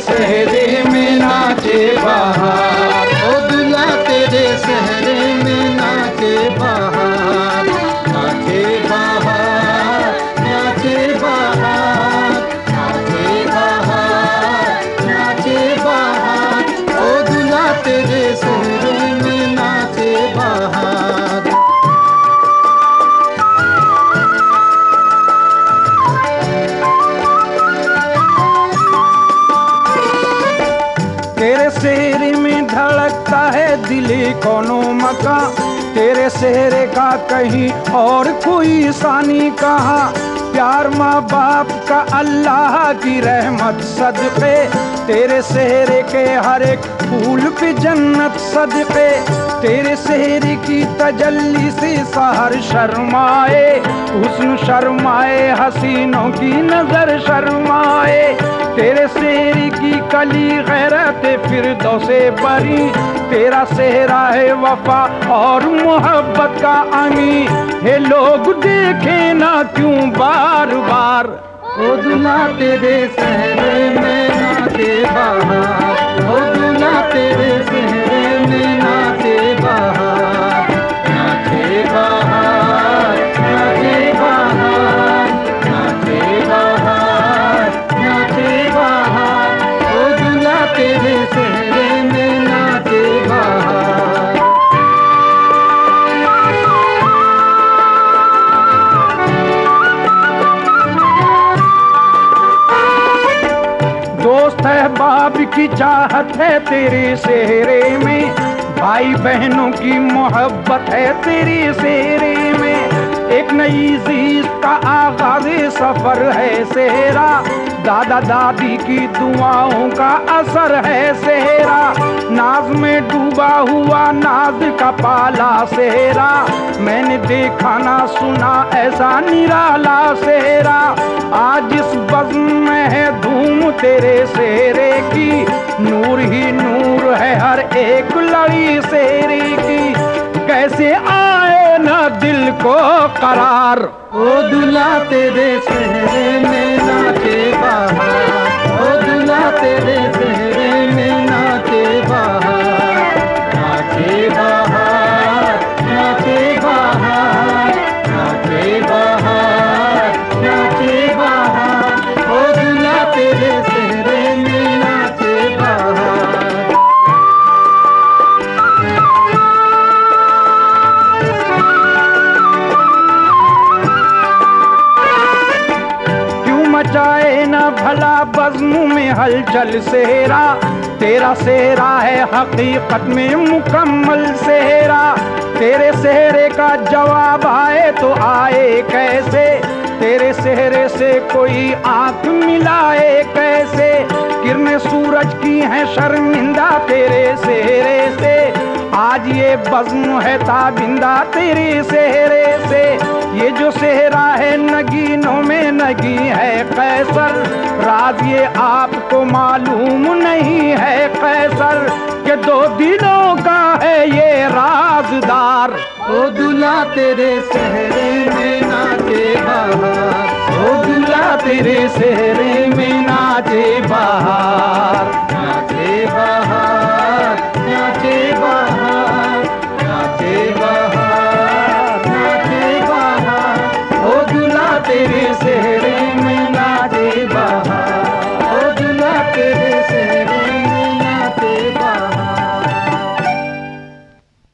सहरे में नाचे बहार, ओ दूल्हा तेरे सहरे में नाचे बहार, नाचे बहार, नाचे बहार, नाचे बहार, नाचे बहार, ओ दूल्हा तेरे सहरे में नाचे बहार। तेरे सेहरे में धड़कता है दिली कोनो मका, तेरे सेहरे का कहीं और कोई सानी कहाँ। प्यार माँ बाप का अल्लाह की रहमत सदके, तेरे सेहरे के हर एक फूल पे जन्नत सदके। तेरे सेहरे की तजल्ली से सहर शर्माए, हुस्न शर्माए, हसीनों की नजर शर्माए। तेरे सेहरे की कली गैरत फिरदौसे बरी, तेरा सेहरा है वफा और मोहब्बत का अमी। हे लोग देखे ना क्यों बार बार, ओ दूल्हा तेरे सहरे में नाचे बहार, ओ दूल्हा तेरे सहरे में नाचे बहार, नाचे बहार, नाचे बहार, नाचे बहार, नाचे बहार, ओ दूल्हा तेरे सहरे में नाचे बहार। दोस्त है बाप की चाहत है तेरे सेहरे में, भाई बहनों की मोहब्बत है तेरे सेहरे में। एक नई जीत का आगाज़ सफर है सेहरा, दादा दादी की दुआओं का असर है सेहरा। नाज में डूबा हुआ नाज का पाला सेहरा, मैंने देखा ना सुना ऐसा निराला सेहरा। आज इस बज़्म में है धूम तेरे सेहरे की, नूर ही नूर है हर एक लड़ी सेहरे की। कैसे आए ना दिल को करार, ओ दूल्हा तेरे सहरे में नाचे बहार, ओ दूल्हा तेरे सहरे में नाचे बहार, नाचे बहार, नाचे बहार, नाचे बहार, नाचे बहार, ओ दूल्हा तेरे सहरे में नाचे बहार। मचाए ना भला बज़्म में हलचल सेहरा, तेरा सेहरा है हकीकत में मुकम्मल सेहरा। तेरे सेहरे का जवाब आए तो आए कैसे, तेरे सेहरे से कोई आंख मिलाए कैसे। किरणें सूरज की हैं शर्मिंदा तेरे सेहरे से, आज ये बज़्म है ताबिंदा तेरे सेहरे से। ये जो सेहरा है नगीनों में नगी है कैसर, राज ये आपको मालूम नहीं है कैसर, कि दो दिलों का है ये राजदार। ओ दूल्हा तेरे सहरे में नाचे बहार, ओ दूल्हा तेरे सेहरे में नाचे बहार।